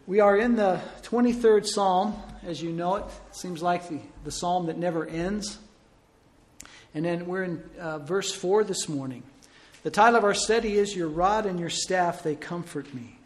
We are in the 23rd Psalm, as you know it. It seems like the psalm that never ends. And then we're in verse 4 this morning. The title of our study is, Your Rod and Your Staff, They Comfort Me.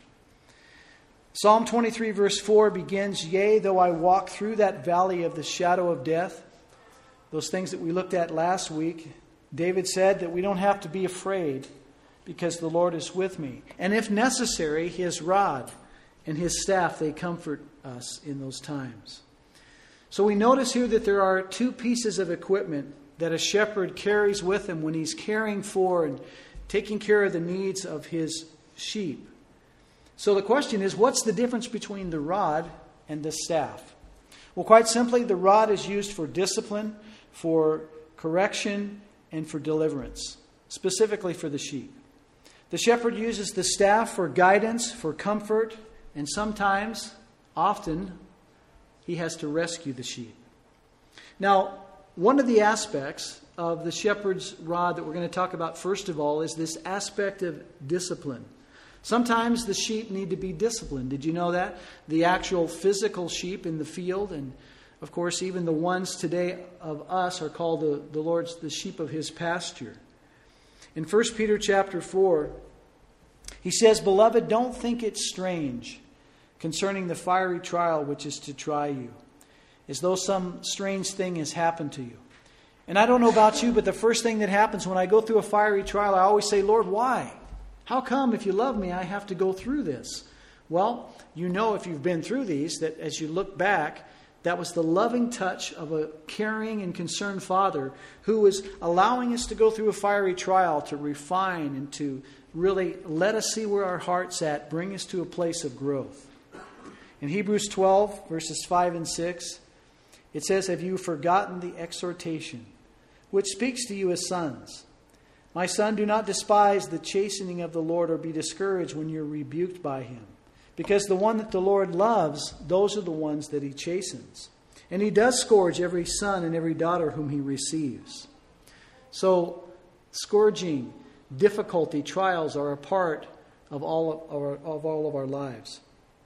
Psalm 23 verse 4 begins, Yea, though I walk through that valley of the shadow of death. Those things that we looked at last week, David said that we don't have to be afraid because the Lord is with me. And if necessary, His rod and His staff, they comfort us in those times. So we notice here that there are two pieces of equipment that a shepherd carries with him when he's caring for and taking care of the needs of his sheep. So the question is, what's the difference between the rod and the staff? Well, quite simply, the rod is used for discipline, for correction, and for deliverance, specifically for the sheep. The shepherd uses the staff for guidance, for comfort, and sometimes, often, he has to rescue the sheep. Now, one of the aspects of the shepherd's rod that we're going to talk about first of all is this aspect of discipline. Sometimes the sheep need to be disciplined. Did you know that? The actual physical sheep in the field, and of course even the ones today of us are called the Lord's the sheep of His pasture. In 1 Peter chapter 4, he says, Beloved, don't think it strange concerning the fiery trial which is to try you, as though some strange thing has happened to you. And I don't know about you, but the first thing that happens when I go through a fiery trial, I always say, Lord, why? How come, if you love me, I have to go through this? Well, you know if you've been through these, that as you look back, that was the loving touch of a caring and concerned Father who was allowing us to go through a fiery trial to refine and to really let us see where our heart's at, bring us to a place of growth. In Hebrews 12, verses 5 and 6, it says, Have you forgotten the exhortation, which speaks to you as sons? My son, do not despise the chastening of the Lord, or be discouraged when you're rebuked by Him. Because the one that the Lord loves, those are the ones that He chastens. And He does scourge every son and every daughter whom He receives. So, scourging, difficulty, trials are a part of all of our lives.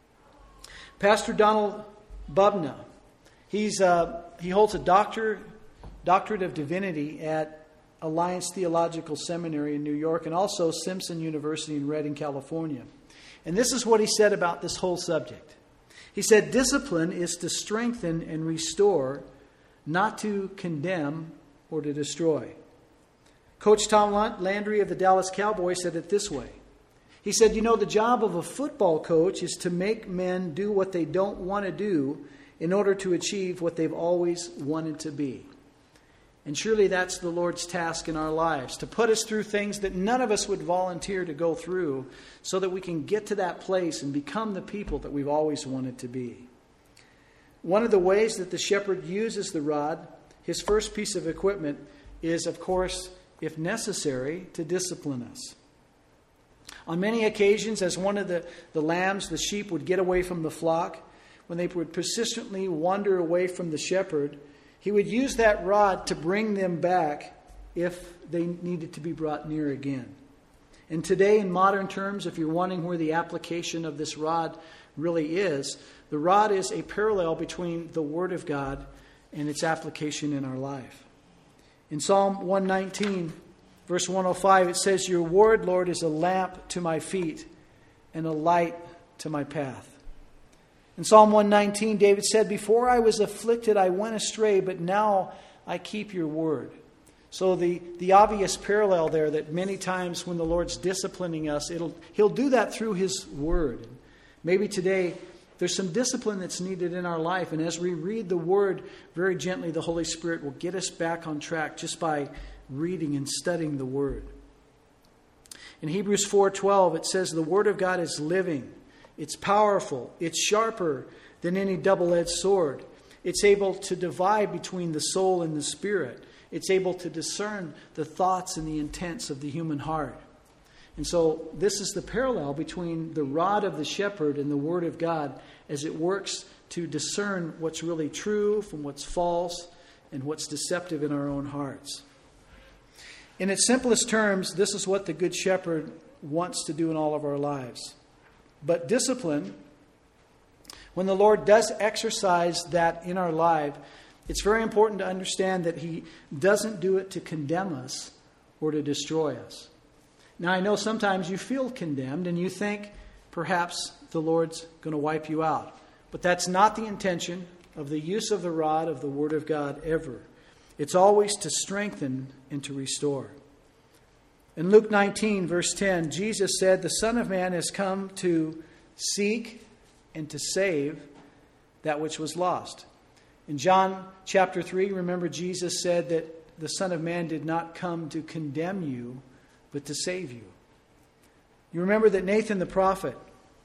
Pastor Donald Bubna, he holds a doctorate of divinity at Alliance Theological Seminary in New York and also Simpson University in Redding, California. And this is what he said about this whole subject. He said, discipline is to strengthen and restore, not to condemn or to destroy. Coach Tom Landry of the Dallas Cowboys said it this way. He said, the job of a football coach is to make men do what they don't want to do in order to achieve what they've always wanted to be. And surely that's the Lord's task in our lives, to put us through things that none of us would volunteer to go through so that we can get to that place and become the people that we've always wanted to be. One of the ways that the shepherd uses the rod, his first piece of equipment, is, of course, if necessary, to discipline us. On many occasions, as one of the lambs, the sheep, would get away from the flock, when they would persistently wander away from the shepherd, he would use that rod to bring them back if they needed to be brought near again. And today, in modern terms, if you're wondering where the application of this rod really is, the rod is a parallel between the Word of God and its application in our life. In Psalm 119, verse 105, it says, Your word, Lord, is a lamp to my feet and a light to my path. In Psalm 119, David said, Before I was afflicted, I went astray, but now I keep your word. So the obvious parallel there, that many times when the Lord's disciplining us, He'll do that through His word. Maybe today there's some discipline that's needed in our life, and as we read the word very gently, the Holy Spirit will get us back on track just by reading and studying the word. In Hebrews 4:12, it says, The word of God is living. It's powerful. It's sharper than any double-edged sword. It's able to divide between the soul and the spirit. It's able to discern the thoughts and the intents of the human heart. And so this is the parallel between the rod of the shepherd and the word of God as it works to discern what's really true from what's false and what's deceptive in our own hearts. In its simplest terms, this is what the Good Shepherd wants to do in all of our lives. But discipline When the Lord does exercise that in our life, it's very important to understand that He doesn't do it to condemn us or to destroy us. Now, I know sometimes you feel condemned and you think perhaps the Lord's going to wipe you out. But that's not the intention of the use of the rod of the Word of God ever. It's always to strengthen and to restore. In Luke 19, verse 10, Jesus said, "The Son of Man has come to seek and to save that which was lost." In John chapter 3, remember Jesus said that the Son of Man did not come to condemn you, but to save you. You remember that Nathan the prophet,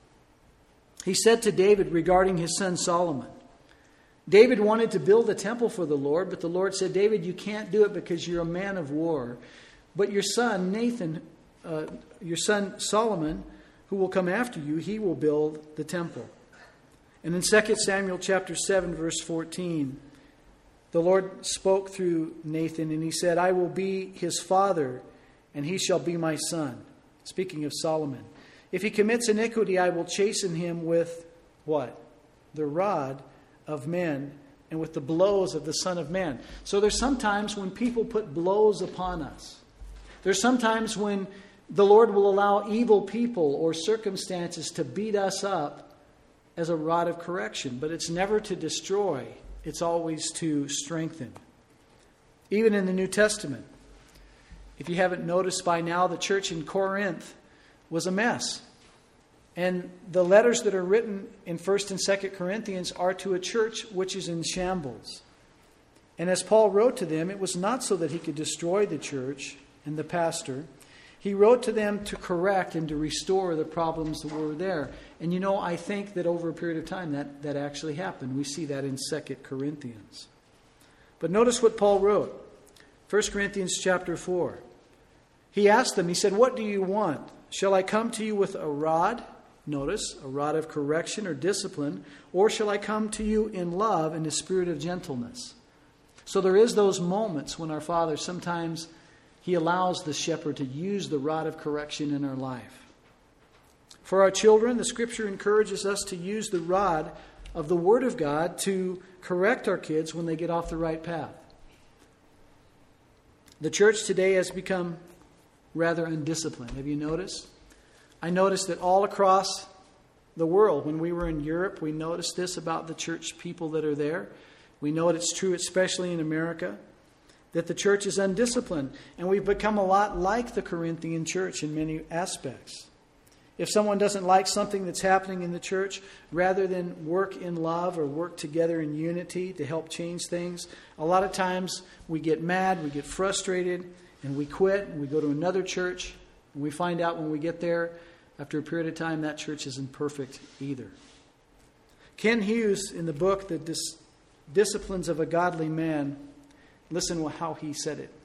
he said to David regarding his son Solomon, David wanted to build a temple for the Lord, but the Lord said, "David, you can't do it because you're a man of war. But your son your son Solomon, who will come after you, he will build the temple." And in 2 Samuel chapter 7, verse 14, the Lord spoke through Nathan and He said, "I will be his father, and he shall be my son." Speaking of Solomon. "If he commits iniquity, I will chasten him with" what? "The rod of men and with the blows of the Son of Man." So there's sometimes when people put blows upon us. There's sometimes when the Lord will allow evil people or circumstances to beat us up as a rod of correction. But it's never to destroy. It's always to strengthen. Even in the New Testament, if you haven't noticed by now, the church in Corinth was a mess. And the letters that are written in 1st and 2nd Corinthians are to a church which is in shambles. And as Paul wrote to them, it was not so that he could destroy the church and the pastor. He wrote to them to correct and to restore the problems that were there. And you know, I think that over a period of time that actually happened. We see that in 2 Corinthians. But notice what Paul wrote. 1 Corinthians chapter 4. He asked them, he said, "What do you want? Shall I come to you with a rod?" Notice, a rod of correction or discipline. "Or shall I come to you in love and a spirit of gentleness?" So there is those moments when our Father, sometimes He allows the shepherd to use the rod of correction in our life. For our children, the Scripture encourages us to use the rod of the Word of God to correct our kids when they get off the right path. The church today has become rather undisciplined. Have you noticed? I noticed that all across the world, when we were in Europe, we noticed this about the church people that are there. We know it's true, especially in America, that the church is undisciplined. And we've become a lot like the Corinthian church in many aspects. If someone doesn't like something that's happening in the church, rather than work in love or work together in unity to help change things, a lot of times we get mad, we get frustrated, and we quit, and we go to another church, and we find out when we get there, after a period of time, that church isn't perfect either. Ken Hughes, in the book, The Disciplines of a Godly Man, listen to how he said it.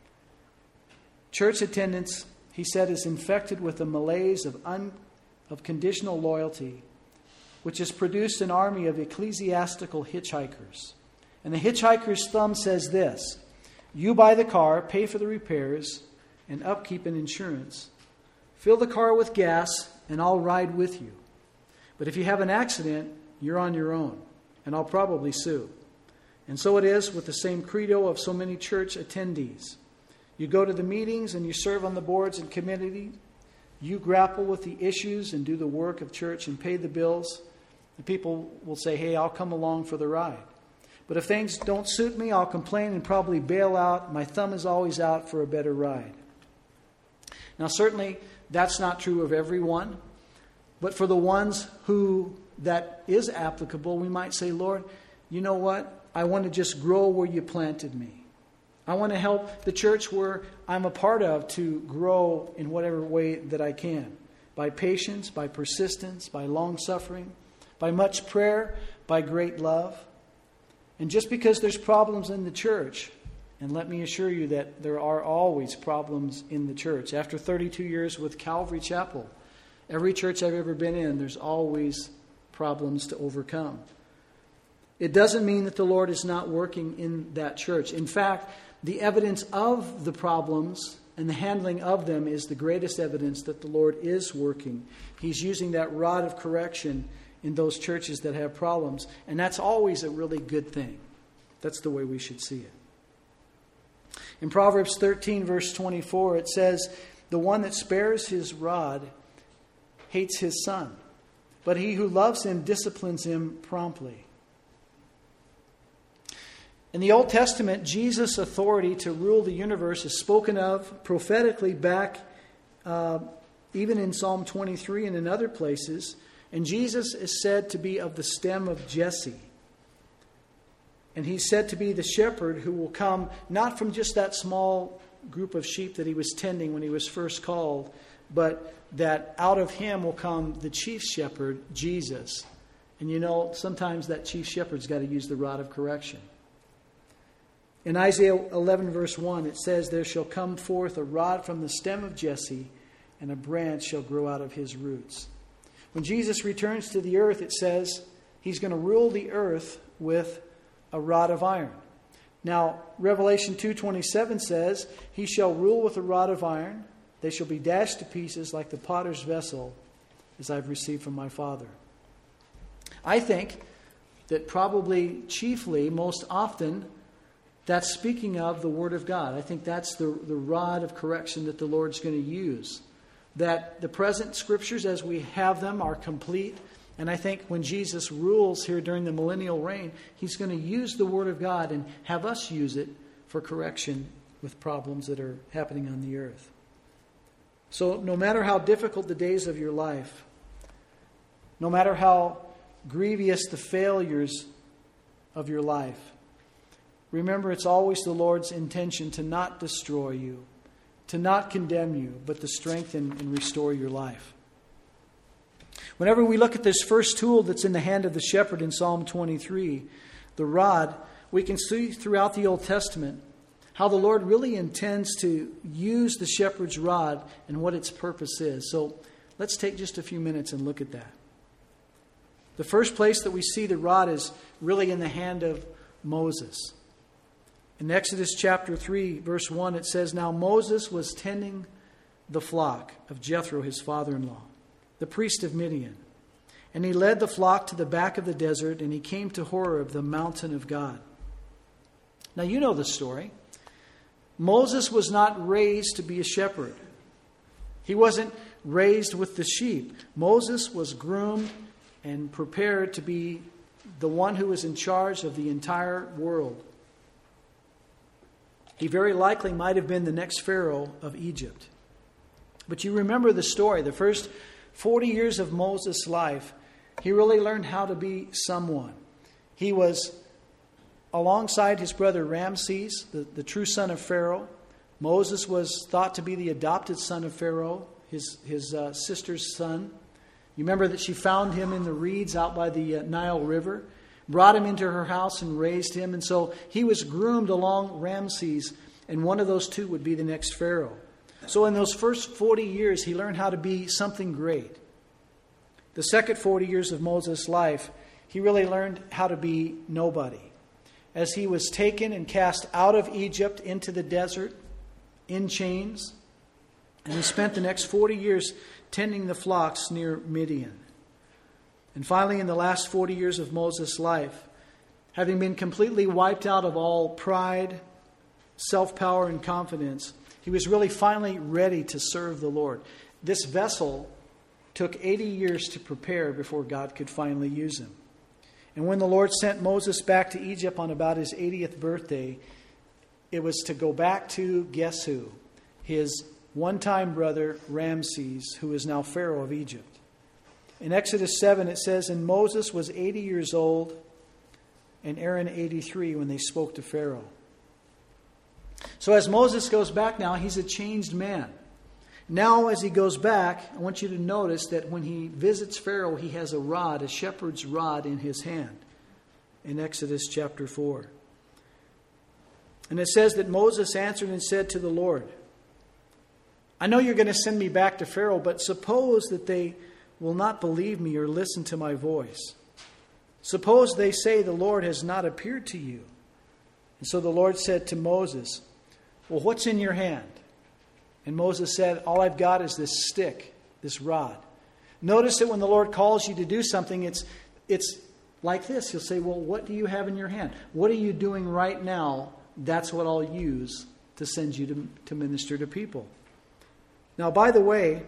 Church attendance, he said, is infected with a malaise of conditional loyalty, which has produced an army of ecclesiastical hitchhikers. And the hitchhiker's thumb says this: you buy the car, pay for the repairs and upkeep and insurance, fill the car with gas, and I'll ride with you. But if you have an accident, you're on your own, and I'll probably sue. And so it is with the same credo of so many church attendees. You go to the meetings and you serve on the boards and committees. You grapple with the issues and do the work of church and pay the bills. And people will say, hey, I'll come along for the ride. But if things don't suit me, I'll complain and probably bail out. My thumb is always out for a better ride. Now, certainly, that's not true of everyone. But for the ones who that is applicable, we might say, Lord, you know what? I want to just grow where you planted me. I want to help the church where I'm a part of to grow in whatever way that I can. By patience, by persistence, by long suffering, by much prayer, by great love. And just because there's problems in the church, and let me assure you that there are always problems in the church. After 32 years with Calvary Chapel, every church I've ever been in, there's always problems to overcome. It doesn't mean that the Lord is not working in that church. In fact, the evidence of the problems and the handling of them is the greatest evidence that the Lord is working. He's using that rod of correction in those churches that have problems. And that's always a really good thing. That's the way we should see it. In Proverbs 13, verse 24, it says, "The one that spares his rod hates his son, but he who loves him disciplines him promptly." In the Old Testament, Jesus' authority to rule the universe is spoken of prophetically back even in Psalm 23 and in other places. And Jesus is said to be of the stem of Jesse. And he's said to be the shepherd who will come not from just that small group of sheep that he was tending when he was first called, but that out of him will come the chief shepherd, Jesus. And you know, sometimes that chief shepherd's got to use the rod of correction. In Isaiah 11, verse 1, it says, "There shall come forth a rod from the stem of Jesse, and a branch shall grow out of his roots." When Jesus returns to the earth, it says he's going to rule the earth with a rod of iron. Now, Revelation 2:27 says, "He shall rule with a rod of iron. They shall be dashed to pieces like the potter's vessel, as I've received from my Father." I think that probably chiefly, most often, that's speaking of the Word of God. I think that's the rod of correction that the Lord's going to use. That the present Scriptures as we have them are complete. And I think when Jesus rules here during the millennial reign, He's going to use the Word of God and have us use it for correction with problems that are happening on the earth. So no matter how difficult the days of your life, no matter how grievous the failures of your life, remember, it's always the Lord's intention to not destroy you, to not condemn you, but to strengthen and restore your life. Whenever we look at this first tool that's in the hand of the shepherd in Psalm 23, the rod, we can see throughout the Old Testament how the Lord really intends to use the shepherd's rod and what its purpose is. So let's take just a few minutes and look at that. The first place that we see the rod is really in the hand of Moses. In Exodus chapter 3, verse 1, it says, "Now Moses was tending the flock of Jethro, his father-in-law, the priest of Midian. And he led the flock to the back of the desert, and he came to Horeb, the mountain of God." Now you know the story. Moses was not raised to be a shepherd. He wasn't raised with the sheep. Moses was groomed and prepared to be the one who was in charge of the entire world. He very likely might have been the next Pharaoh of Egypt. But you remember the story. The first 40 years of Moses' life, he really learned how to be someone. He was alongside his brother Ramses, the true son of Pharaoh. Moses was thought to be the adopted son of Pharaoh, his sister's son. You remember that she found him in the reeds out by the Nile River, brought him into her house and raised him. And so he was groomed along Ramses, and one of those two would be the next Pharaoh. So in those first 40 years, he learned how to be something great. The second 40 years of Moses' life, he really learned how to be nobody. As he was taken and cast out of Egypt into the desert in chains, and he spent the next 40 years tending the flocks near Midian. And finally, in the last 40 years of Moses' life, having been completely wiped out of all pride, self-power, and confidence, he was really finally ready to serve the Lord. This vessel took 80 years to prepare before God could finally use him. And when the Lord sent Moses back to Egypt on about his 80th birthday, it was to go back to, guess who? His one-time brother, Ramses, who is now Pharaoh of Egypt. In Exodus 7, it says, "And Moses was 80 years old, and Aaron 83 when they spoke to Pharaoh." So as Moses goes back now, he's a changed man. Now as he goes back, I want you to notice that when he visits Pharaoh, he has a rod, a shepherd's rod in his hand, in Exodus chapter 4. And it says that Moses answered and said to the Lord, "I know you're going to send me back to Pharaoh, but suppose that they will not believe me or listen to my voice. Suppose they say the Lord has not appeared to you." And so the Lord said to Moses, "Well, what's in your hand?" And Moses said, "All I've got is this stick, this rod." Notice that when the Lord calls you to do something, it's like this. He'll say, well, what do you have in your hand? What are you doing right now? That's what I'll use to send you to minister to people. Now, by the way,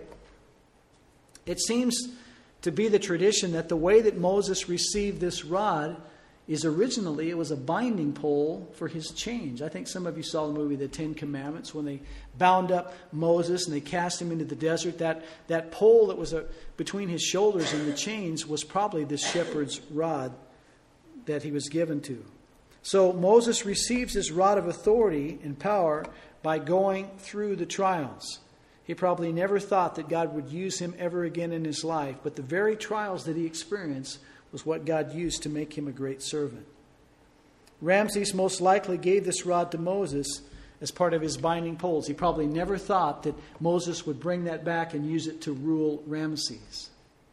it seems to be the tradition that the way that Moses received this rod is originally it was a binding pole for his chains. I think some of you saw the movie The Ten Commandments when they bound up Moses and they cast him into the desert. That pole that was between his shoulders and the chains was probably this shepherd's rod that he was given to. So Moses receives his rod of authority and power by going through the trials. He probably never thought that God would use him ever again in his life, but the very trials that he experienced was what God used to make him a great servant. Ramses most likely gave this rod to Moses as part of his binding poles. He probably never thought that Moses would bring that back and use it to rule Ramses.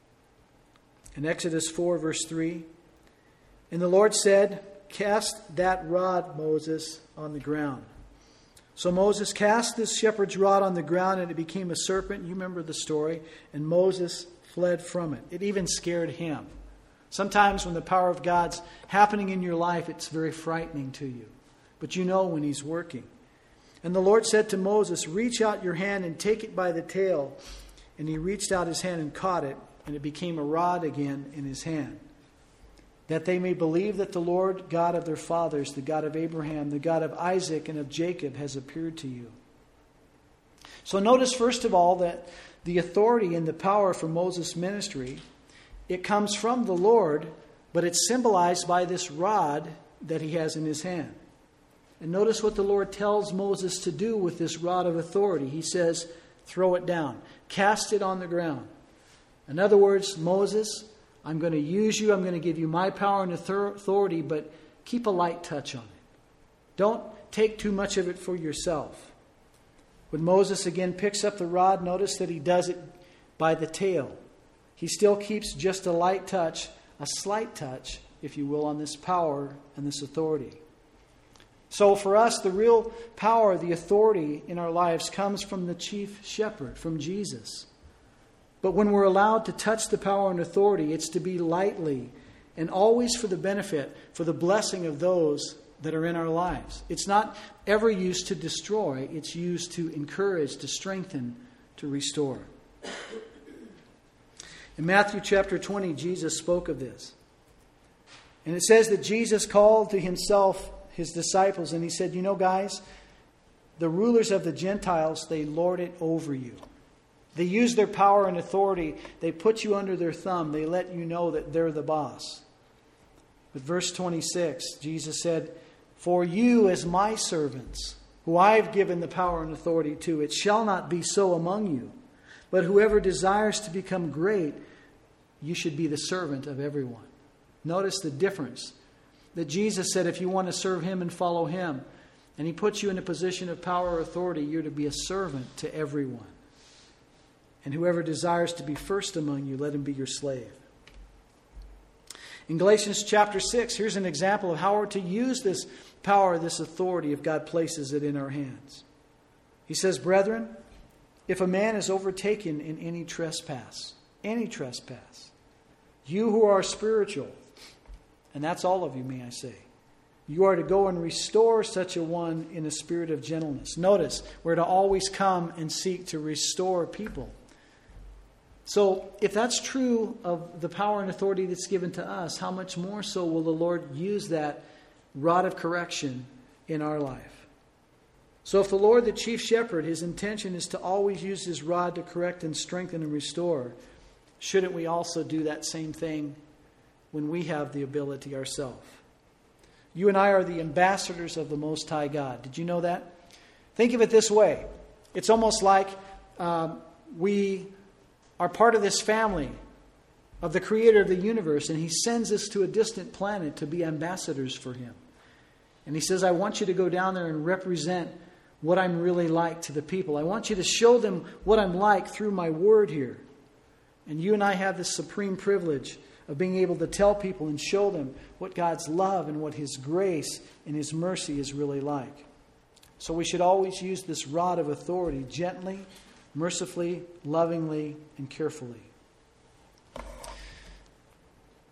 In Exodus 4, verse 3, and the Lord said, cast that rod, Moses, on the ground. So Moses cast this shepherd's rod on the ground, and it became a serpent. You remember the story. And Moses fled from it. It even scared him. Sometimes when the power of God's happening in your life, it's very frightening to you. But you know when he's working. And the Lord said to Moses, reach out your hand and take it by the tail. And he reached out his hand and caught it, and it became a rod again in his hand. That they may believe that the Lord God of their fathers, the God of Abraham, the God of Isaac and of Jacob, has appeared to you. So notice first of all that the authority and the power for Moses' ministry, it comes from the Lord, but it's symbolized by this rod that he has in his hand. And notice what the Lord tells Moses to do with this rod of authority. He says, throw it down, cast it on the ground. In other words, Moses, I'm going to use you. I'm going to give you my power and authority, but keep a light touch on it. Don't take too much of it for yourself. When Moses again picks up the rod, notice that he does it by the tail. He still keeps just a light touch, a slight touch, if you will, on this power and this authority. So for us, the real power, the authority in our lives comes from the chief shepherd, from Jesus. But when we're allowed to touch the power and authority, it's to be lightly and always for the benefit, for the blessing of those that are in our lives. It's not ever used to destroy. It's used to encourage, to strengthen, to restore. In Matthew chapter 20, Jesus spoke of this. And it says that Jesus called to himself his disciples and he said, you know, guys, the rulers of the Gentiles, they lord it over you. They use their power and authority. They put you under their thumb. They let you know that they're the boss. But verse 26, Jesus said, for you as my servants, who I have given the power and authority to, it shall not be so among you. But whoever desires to become great, you should be the servant of everyone. Notice the difference. That Jesus said if you want to serve him and follow him, and he puts you in a position of power or authority, you're to be a servant to everyone. And whoever desires to be first among you, let him be your slave. In Galatians chapter 6, here's an example of how we're to use this power, this authority, if God places it in our hands. He says, brethren, if a man is overtaken in any trespass, you who are spiritual, and that's all of you, may I say, you are to go and restore such a one in a spirit of gentleness. Notice, we're to always come and seek to restore people. So, if that's true of the power and authority that's given to us, how much more so will the Lord use that rod of correction in our life? So if the Lord, the chief shepherd, his intention is to always use his rod to correct and strengthen and restore, shouldn't we also do that same thing when we have the ability ourselves? You and I are the ambassadors of the Most High God. Did you know that? Think of it this way. It's almost like we are part of this family of the Creator of the universe, and he sends us to a distant planet to be ambassadors for him. And he says, I want you to go down there and represent what I'm really like to the people. I want you to show them what I'm like through my word here. And you and I have this supreme privilege of being able to tell people and show them what God's love and what his grace and his mercy is really like. So we should always use this rod of authority gently, mercifully, lovingly, and carefully.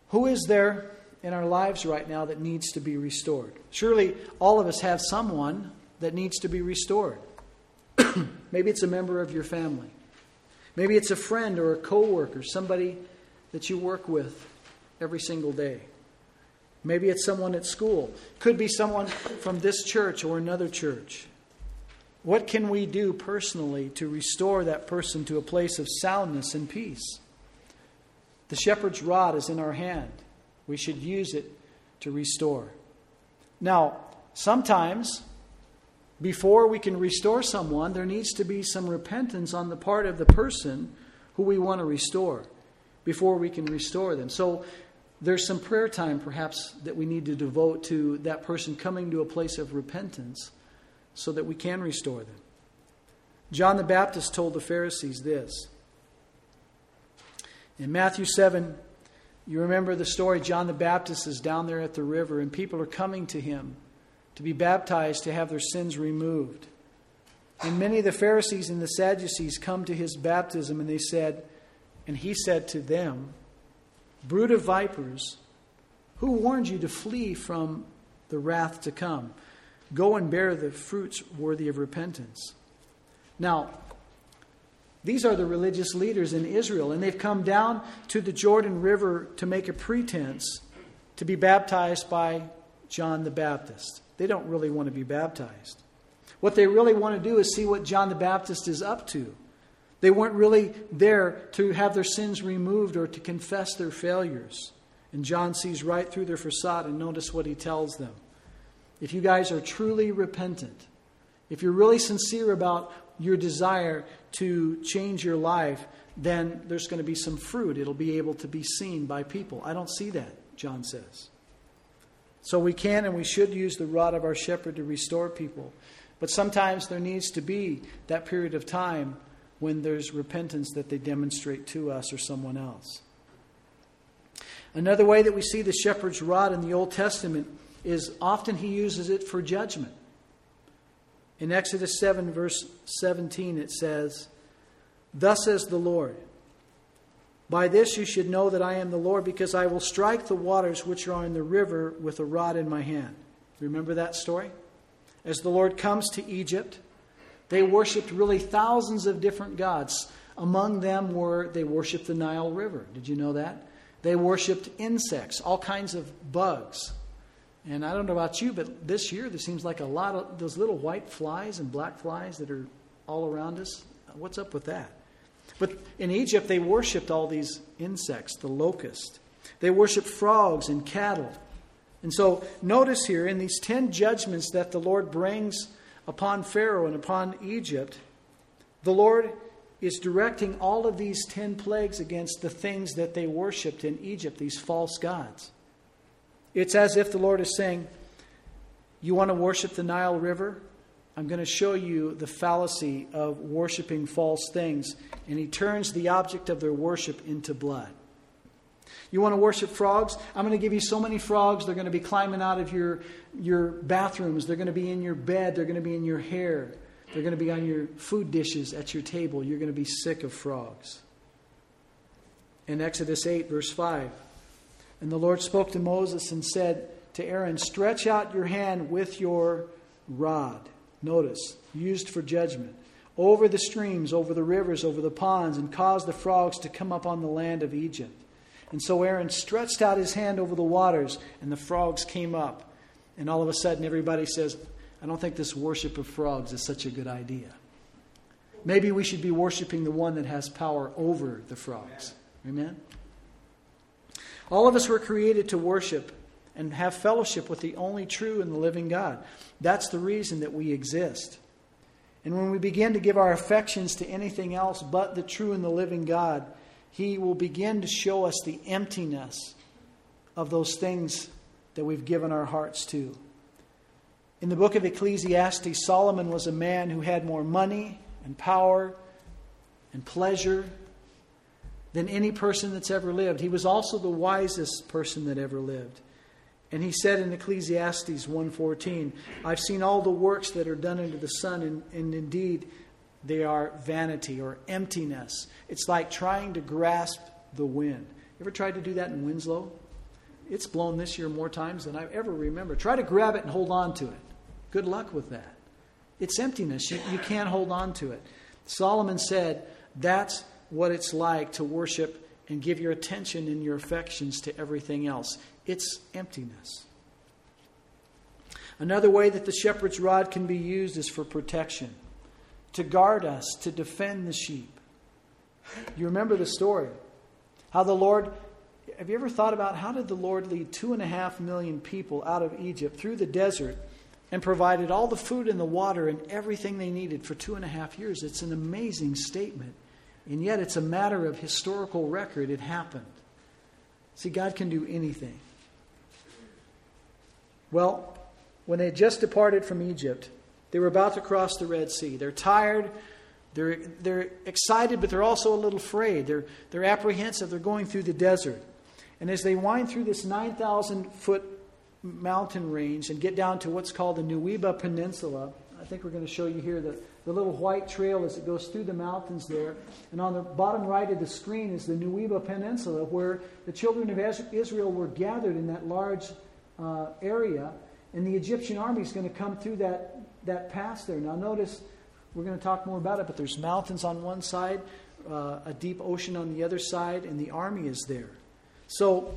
Who is there in our lives right now that needs to be restored? Surely all of us have someone that needs to be restored. Maybe it's a member of your family. Maybe it's a friend or a coworker, somebody that you work with every single day. Maybe it's someone at school. Could be someone from this church or another church. What can we do personally to restore that person to a place of soundness and peace? The shepherd's rod is in our hand. We should use it to restore. Now, sometimes, before we can restore someone, there needs to be some repentance on the part of the person who we want to restore before we can restore them. So there's some prayer time perhaps that we need to devote to that person coming to a place of repentance so that we can restore them. John the Baptist told the Pharisees this. In Matthew 7, you remember the story. John the Baptist is down there at the river and people are coming to him to be baptized, to have their sins removed. And many of the Pharisees and the Sadducees come to his baptism and he said to them, "Brood of vipers, who warned you to flee from the wrath to come? Go and bear the fruits worthy of repentance." Now, these are the religious leaders in Israel, and they've come down to the Jordan River to make a pretense to be baptized by John the Baptist. They don't really want to be baptized. What they really want to do is see what John the Baptist is up to. They weren't really there to have their sins removed or to confess their failures. And John sees right through their facade, and notice what he tells them. If you guys are truly repentant, if you're really sincere about your desire to change your life, then there's going to be some fruit. It'll be able to be seen by people. I don't see that, John says. So we can and we should use the rod of our shepherd to restore people. But sometimes there needs to be that period of time when there's repentance that they demonstrate to us or someone else. Another way that we see the shepherd's rod in the Old Testament is often he uses it for judgment. In Exodus 7, verse 17, it says, "Thus says the Lord, by this you should know that I am the Lord, because I will strike the waters which are in the river with a rod in my hand." Remember that story? As the Lord comes to Egypt, they worshipped really thousands of different gods. Among them they worshipped the Nile River. Did you know that? They worshipped insects, all kinds of bugs. And I don't know about you, but this year there seems like a lot of those little white flies and black flies that are all around us. What's up with that? But in Egypt, they worshipped all these insects, the locust. They worshipped frogs and cattle. And so notice here in these 10 judgments that the Lord brings upon Pharaoh and upon Egypt, the Lord is directing all of these 10 plagues against the things that they worshipped in Egypt, these false gods. It's as if the Lord is saying, you want to worship the Nile River? I'm going to show you the fallacy of worshiping false things. And he turns the object of their worship into blood. You want to worship frogs? I'm going to give you so many frogs. They're going to be climbing out of your bathrooms. They're going to be in your bed. They're going to be in your hair. They're going to be on your food dishes at your table. You're going to be sick of frogs. In Exodus 8, verse 5, "And the Lord spoke to Moses and said to Aaron, stretch out your hand with your rod." Notice, used for judgment. "Over the streams, over the rivers, over the ponds, and cause the frogs to come up on the land of Egypt." And so Aaron stretched out his hand over the waters, and the frogs came up. And all of a sudden everybody says, I don't think this worship of frogs is such a good idea. Maybe we should be worshiping the one that has power over the frogs. Amen? All of us were created to worship and have fellowship with the only true and the living God. That's the reason that we exist. And when we begin to give our affections to anything else but the true and the living God, He will begin to show us the emptiness of those things that we've given our hearts to. In the book of Ecclesiastes, Solomon was a man who had more money and power and pleasure than any person that's ever lived. He was also the wisest person that ever lived. And he said in Ecclesiastes 1:14, "I've seen all the works that are done under the sun, and indeed they are vanity," or emptiness. It's like trying to grasp the wind. You ever tried to do that in Winslow? It's blown this year more times than I ever remember. Try to grab it and hold on to it. Good luck with that. It's emptiness. You can't hold on to it. Solomon said that's what it's like to worship and give your attention and your affections to everything else. It's emptiness. Another way that the shepherd's rod can be used is for protection, to guard us, to defend the sheep. You remember the story, how the Lord, have you ever thought about how did the Lord lead 2.5 million people out of Egypt through the desert and provided all the food and the water and everything they needed for 2.5 years? It's an amazing statement. And yet it's a matter of historical record. It happened. See, God can do anything. Well, when they had just departed from Egypt, they were about to cross the Red Sea. They're tired. They're excited, but they're also a little afraid. They're apprehensive. They're going through the desert. And as they wind through this 9,000-foot mountain range and get down to what's called the Nuweiba Peninsula, I think we're going to show you here the little white trail as it goes through the mountains there. And on the bottom right of the screen is the Nuweiba Peninsula, where the children of Israel were gathered in that large area. And the Egyptian army is going to come through that pass there. Now notice, we're going to talk more about it, but there's mountains on one side, a deep ocean on the other side, and the army is there. So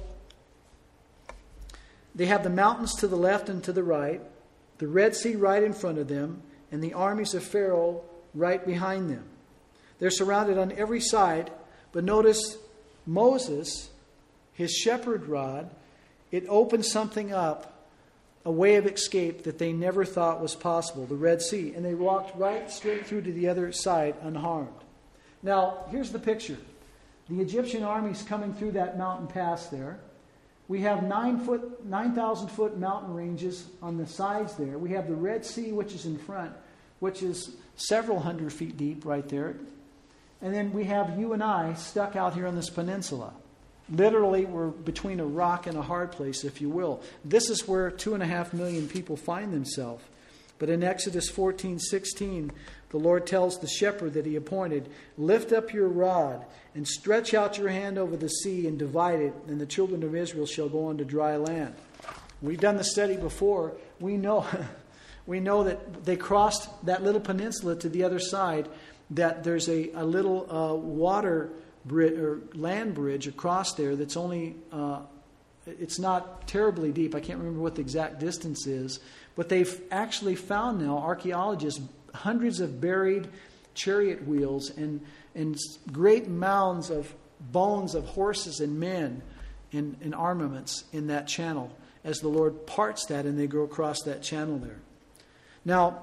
they have the mountains to the left and to the right, the Red Sea right in front of them, and the armies of Pharaoh right behind them. They're surrounded on every side, but notice Moses, his shepherd rod, it opens something up, a way of escape that they never thought was possible, the Red Sea. And they walked right straight through to the other side unharmed. Now, here's the picture. The Egyptian army's coming through that mountain pass there. We have 9,000-foot mountain ranges on the sides there. We have the Red Sea, which is in front, which is several hundred feet deep right there. And then we have you and I stuck out here on this peninsula. Literally, we're between a rock and a hard place, if you will. This is where 2.5 million people find themselves. But in Exodus 14:16, the Lord tells the shepherd that he appointed, "Lift up your rod and stretch out your hand over the sea and divide it, and the children of Israel shall go on to dry land." We've done the study before. We know that they crossed that little peninsula to the other side, that there's a little water bridge or land bridge across there that's only it's not terribly deep. I can't remember what the exact distance is, but they've actually found now, archaeologists, hundreds of buried chariot wheels and great mounds of bones of horses and men and armaments in that channel as the Lord parts that and they go across that channel there. Now,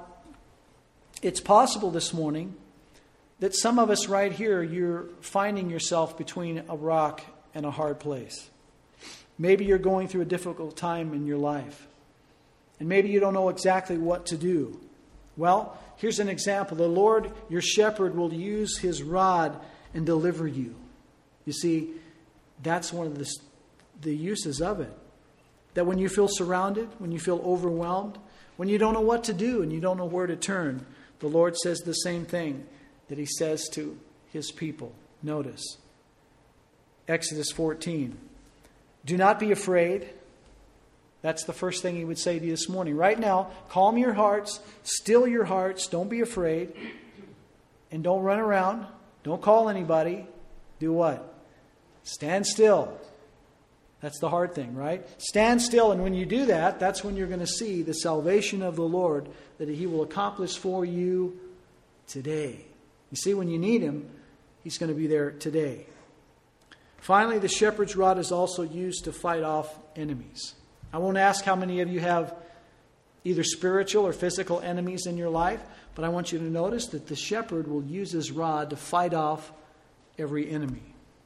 it's possible this morning that some of us right here, you're finding yourself between a rock and a hard place. Maybe you're going through a difficult time in your life. And maybe you don't know exactly what to do. Well, here's an example. The Lord, your shepherd, will use his rod and deliver you. You see, that's one of the uses of it. That when you feel surrounded, when you feel overwhelmed, when you don't know what to do and you don't know where to turn, the Lord says the same thing that he says to his people. Notice, Exodus 14. Do not be afraid. That's the first thing he would say to you this morning. Right now, calm your hearts, still your hearts, don't be afraid, and don't run around. Don't call anybody. Do what? Stand still. That's the hard thing, right? Stand still, and when you do that, that's when you're going to see the salvation of the Lord that he will accomplish for you today. You see, when you need him, he's going to be there today. Finally, the shepherd's rod is also used to fight off enemies. I won't ask how many of you have either spiritual or physical enemies in your life, but I want you to notice that the shepherd will use his rod to fight off every enemy.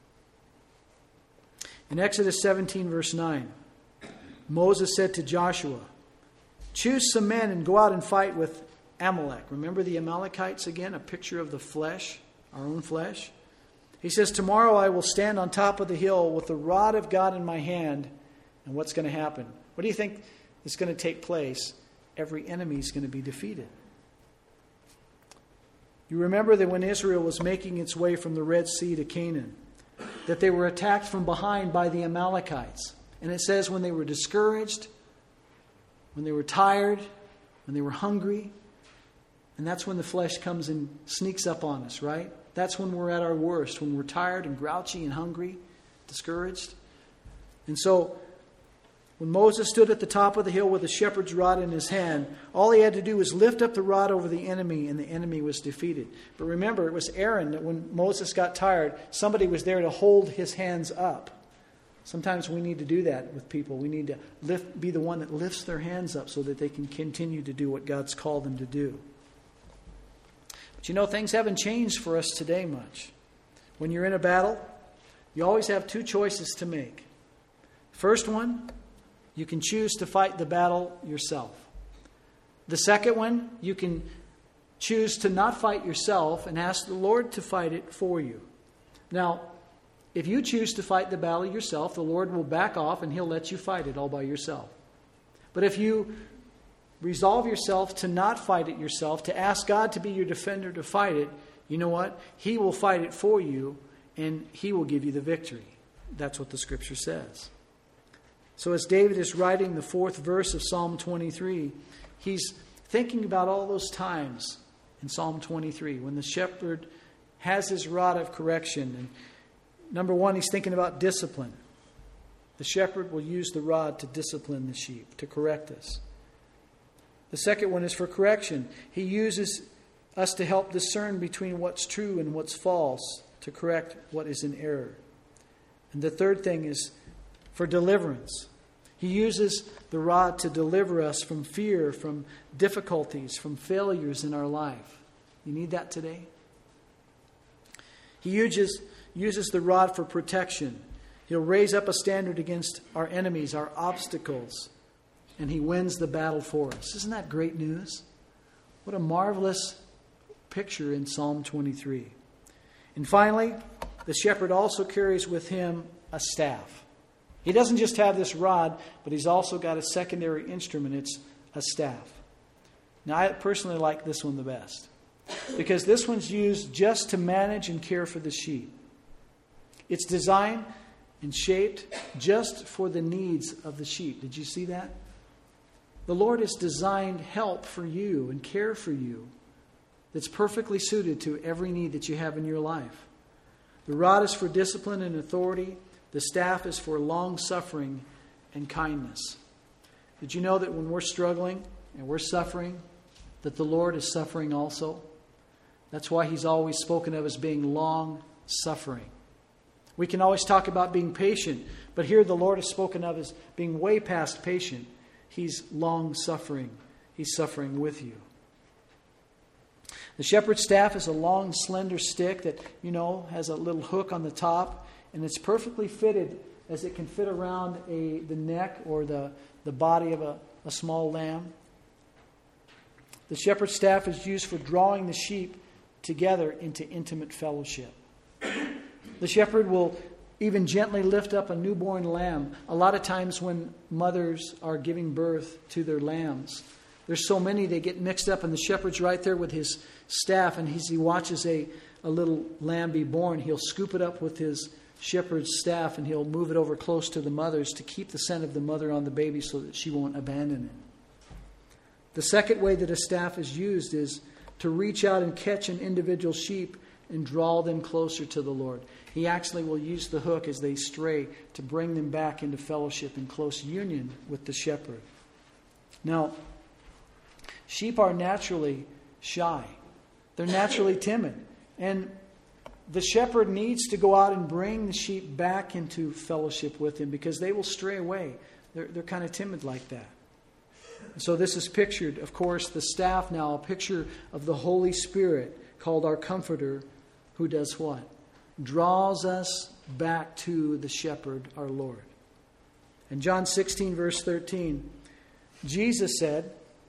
In Exodus 17, verse 9, Moses said to Joshua, "Choose some men and go out and fight with Amalek." Remember the Amalekites again, a picture of the flesh, our own flesh? He says, "Tomorrow I will stand on top of the hill with the rod of God in my hand." And what's going to happen? What do you think is going to take place? Every enemy is going to be defeated. You remember that when Israel was making its way from the Red Sea to Canaan, that they were attacked from behind by the Amalekites. And it says when they were discouraged, when they were tired, when they were hungry, and that's when the flesh comes and sneaks up on us, right? That's when we're at our worst, when we're tired and grouchy and hungry, discouraged. And so, when Moses stood at the top of the hill with a shepherd's rod in his hand, all he had to do was lift up the rod over the enemy, and the enemy was defeated. But remember, it was Aaron that when Moses got tired, somebody was there to hold his hands up. Sometimes we need to do that with people. We need to be the one that lifts their hands up so that they can continue to do what God's called them to do. But you know, things haven't changed for us today much. When you're in a battle, you always have two choices to make. First one, you can choose to fight the battle yourself. The second one, you can choose to not fight yourself and ask the Lord to fight it for you. Now, if you choose to fight the battle yourself, the Lord will back off and He'll let you fight it all by yourself. But if you resolve yourself to not fight it yourself, to ask God to be your defender to fight it, you know what? He will fight it for you and He will give you the victory. That's what the Scripture says. So as David is writing the 4th verse of Psalm 23, he's thinking about all those times in Psalm 23 when the shepherd has his rod of correction. And number one, he's thinking about discipline. The shepherd will use the rod to discipline the sheep, to correct us. The second one is for correction. He uses us to help discern between what's true and what's false, to correct what is in error. And the third thing is for deliverance. He uses the rod to deliver us from fear, from difficulties, from failures in our life. You need that today? He uses the rod for protection. He'll raise up a standard against our enemies, our obstacles, and He wins the battle for us. Isn't that great news? What a marvelous picture in Psalm 23. And finally, the shepherd also carries with him a staff. He doesn't just have this rod, but he's also got a secondary instrument. It's a staff. Now, I personally like this one the best because this one's used just to manage and care for the sheep. It's designed and shaped just for the needs of the sheep. Did you see that? The Lord has designed help for you and care for you that's perfectly suited to every need that you have in your life. The rod is for discipline and authority. The staff is for long-suffering and kindness. Did you know that when we're struggling and we're suffering, that the Lord is suffering also? That's why He's always spoken of as being long-suffering. We can always talk about being patient, but here the Lord is spoken of as being way past patient. He's long-suffering. He's suffering with you. The shepherd's staff is a long, slender stick that, has a little hook on the top. And it's perfectly fitted as it can fit around the neck or the body of a small lamb. The shepherd's staff is used for drawing the sheep together into intimate fellowship. The shepherd will even gently lift up a newborn lamb. A lot of times when mothers are giving birth to their lambs, there's so many they get mixed up, and the shepherd's right there with his staff, and as he watches a little lamb be born, he'll scoop it up with his shepherd's staff and he'll move it over close to the mothers to keep the scent of the mother on the baby so that she won't abandon it. The second way that a staff is used is to reach out and catch an individual sheep and draw them closer to the Lord. He actually will use the hook as they stray to bring them back into fellowship and close union with the shepherd. Now, sheep are naturally shy. They're naturally timid. And the shepherd needs to go out and bring the sheep back into fellowship with him because they will stray away. They're kind of timid like that. So this is pictured, of course, the staff now, a picture of the Holy Spirit called our Comforter, who does what? Draws us back to the shepherd, our Lord. In John 16, verse 13, Jesus said,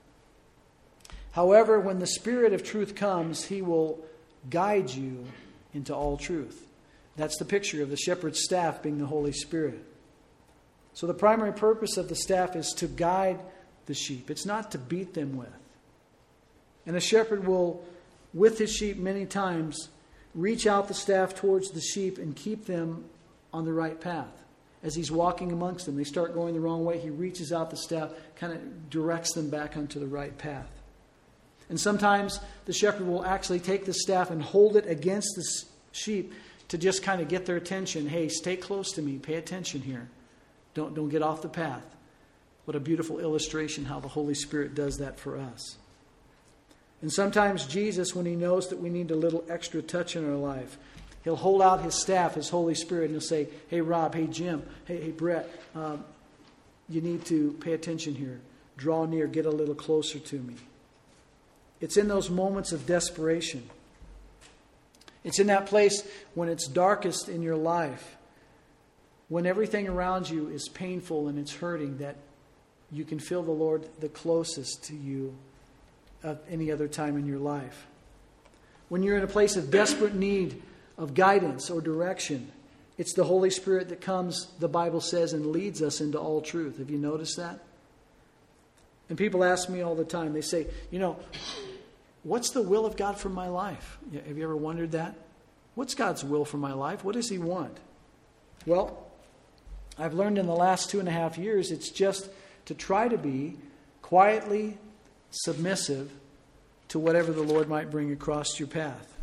"However, when the Spirit of truth comes, He will guide you into all truth." That's the picture of the shepherd's staff being the Holy Spirit. So the primary purpose of the staff is to guide the sheep. It's not to beat them with. And the shepherd will, with his sheep many times, reach out the staff towards the sheep and keep them on the right path. as he's walking amongst them. They start going the wrong way. He reaches out the staff, kind of directs them back onto the right path. And sometimes the shepherd will actually take the staff and hold it against the sheep to just kind of get their attention. Hey, stay close to me. Pay attention here. Don't get off the path. What a beautiful illustration how the Holy Spirit does that for us. And sometimes Jesus, when he knows that we need a little extra touch in our life, he'll hold out his staff, his Holy Spirit, and he'll say, hey, Rob, hey, Jim, hey, Brett, you need to pay attention here. Draw near, get a little closer to me. It's in those moments of desperation. It's in that place when it's darkest in your life, when everything around you is painful and it's hurting, that you can feel the Lord the closest to you of any other time in your life. When you're in a place of desperate need of guidance or direction, it's the Holy Spirit that comes, the Bible says, and leads us into all truth. Have you noticed that? And people ask me all the time, they say, what's the will of God for my life? Have you ever wondered that? What's God's will for my life? What does he want? Well, I've learned in the last 2.5 years, it's just to try to be quietly submissive to whatever the Lord might bring across your path.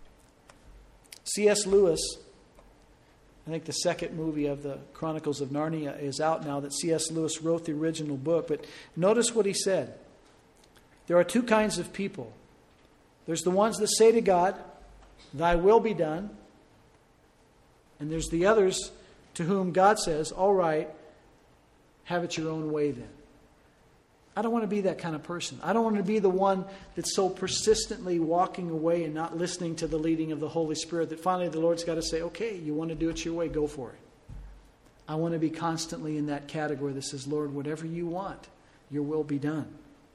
C.S. Lewis, I think the second movie of the Chronicles of Narnia is out now, that C.S. Lewis wrote the original book. But notice what he said. There are two kinds of people. There's the ones that say to God, thy will be done. And there's the others to whom God says, all right, have it your own way then. I don't want to be that kind of person. I don't want to be the one that's so persistently walking away and not listening to the leading of the Holy Spirit that finally the Lord's got to say, okay, you want to do it your way, go for it. I want to be constantly in that category that says, Lord, whatever you want, your will be done.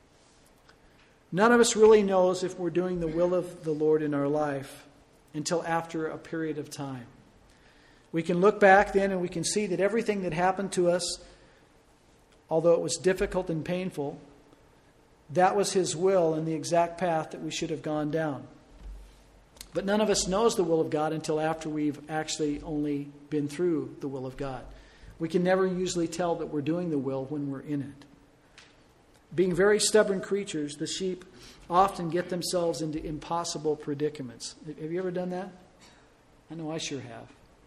None of us really knows if we're doing the will of the Lord in our life until after a period of time. We can look back then and we can see that everything that happened to us, although it was difficult and painful, that was his will and the exact path that we should have gone down. But none of us knows the will of God until after we've actually only been through the will of God. We can never usually tell that we're doing the will when we're in it. Being very stubborn creatures, the sheep often get themselves into impossible predicaments. Have you ever done that? I know I sure have.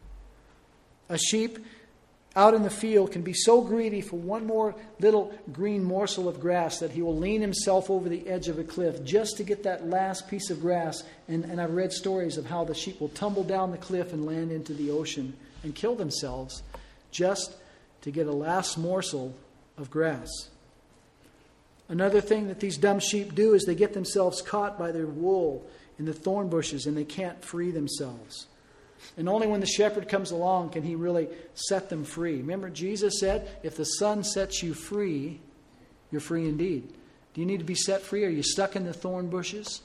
A sheep out in the field can be so greedy for one more little green morsel of grass that he will lean himself over the edge of a cliff just to get that last piece of grass. And I've read stories of how the sheep will tumble down the cliff and land into the ocean and kill themselves just to get a last morsel of grass. Another thing that these dumb sheep do is they get themselves caught by their wool in the thorn bushes and they can't free themselves. And only when the shepherd comes along can he really set them free. Remember, Jesus said, if the Son sets you free, you're free indeed. Do you need to be set free? Are you stuck in the thorn bushes?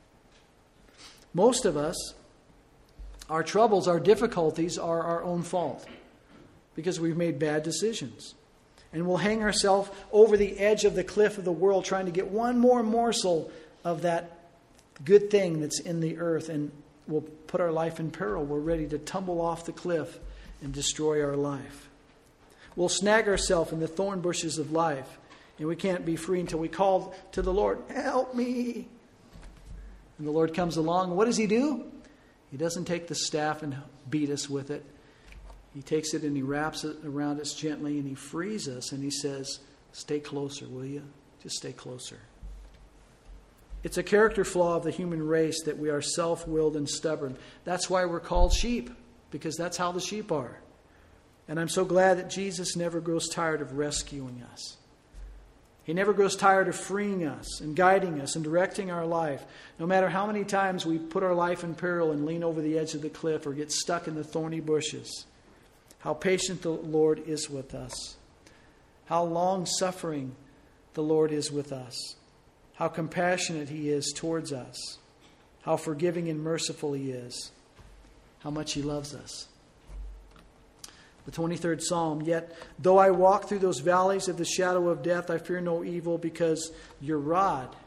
Most of us, our troubles, our difficulties are our own fault because we've made bad decisions. And we'll hang ourselves over the edge of the cliff of the world trying to get one more morsel of that good thing that's in the earth, and we'll put our life in peril. We're ready to tumble off the cliff and destroy our life. We'll snag ourselves in the thorn bushes of life, and we can't be free until we call to the Lord, help me. And the Lord comes along, and what does he do? He doesn't take the staff and beat us with it. He takes it and he wraps it around us gently and he frees us and he says, stay closer, will you? Just stay closer. It's a character flaw of the human race that we are self-willed and stubborn. That's why we're called sheep, because that's how the sheep are. And I'm so glad that Jesus never grows tired of rescuing us. He never grows tired of freeing us and guiding us and directing our life. No matter how many times we put our life in peril and lean over the edge of the cliff or get stuck in the thorny bushes. How patient the Lord is with us. How long-suffering the Lord is with us. How compassionate he is towards us. How forgiving and merciful he is. How much he loves us. The 23rd Psalm, yet though I walk through those valleys of the shadow of death, I fear no evil because your rod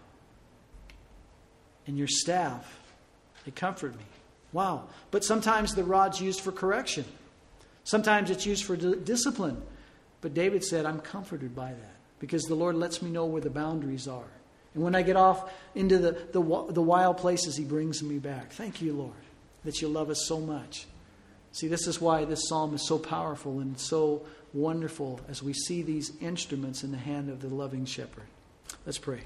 and your staff, they comfort me. Wow. But sometimes the rod's used for correction. Sometimes it's used for discipline. But David said, I'm comforted by that because the Lord lets me know where the boundaries are. And when I get off into the wild places, He brings me back. Thank you, Lord, that You love us so much. See, this is why this psalm is so powerful and so wonderful as we see these instruments in the hand of the loving shepherd. Let's pray.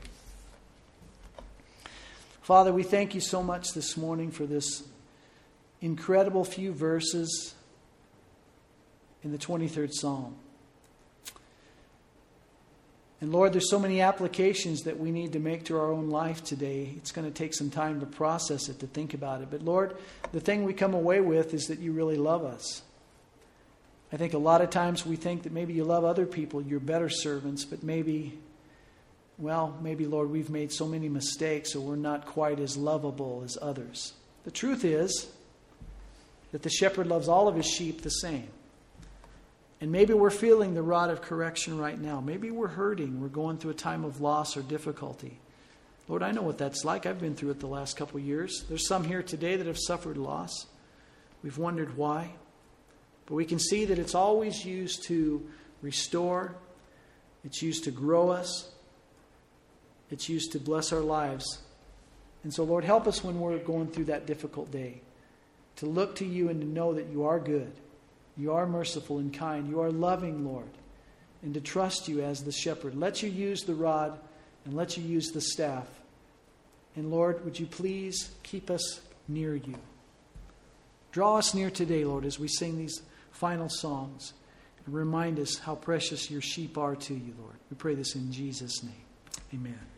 Father, we thank You so much this morning for this incredible few verses in the 23rd Psalm. And Lord, there's so many applications that we need to make to our own life today. It's going to take some time to process it, to think about it. But Lord, the thing we come away with is that You really love us. I think a lot of times we think that maybe You love other people, You're better servants, but maybe, Lord, we've made so many mistakes or we're not quite as lovable as others. The truth is that the shepherd loves all of his sheep the same. And maybe we're feeling the rod of correction right now. Maybe we're hurting. We're going through a time of loss or difficulty. Lord, I know what that's like. I've been through it the last couple of years. There's some here today that have suffered loss. We've wondered why. But we can see that it's always used to restore. It's used to grow us. It's used to bless our lives. And so, Lord, help us when we're going through that difficult day to look to You and to know that You are good. You are merciful and kind. You are loving, Lord. And to trust You as the shepherd. Let You use the rod and let You use the staff. And Lord, would You please keep us near You. Draw us near today, Lord, as we sing these final songs. And remind us how precious Your sheep are to You, Lord. We pray this in Jesus' name. Amen.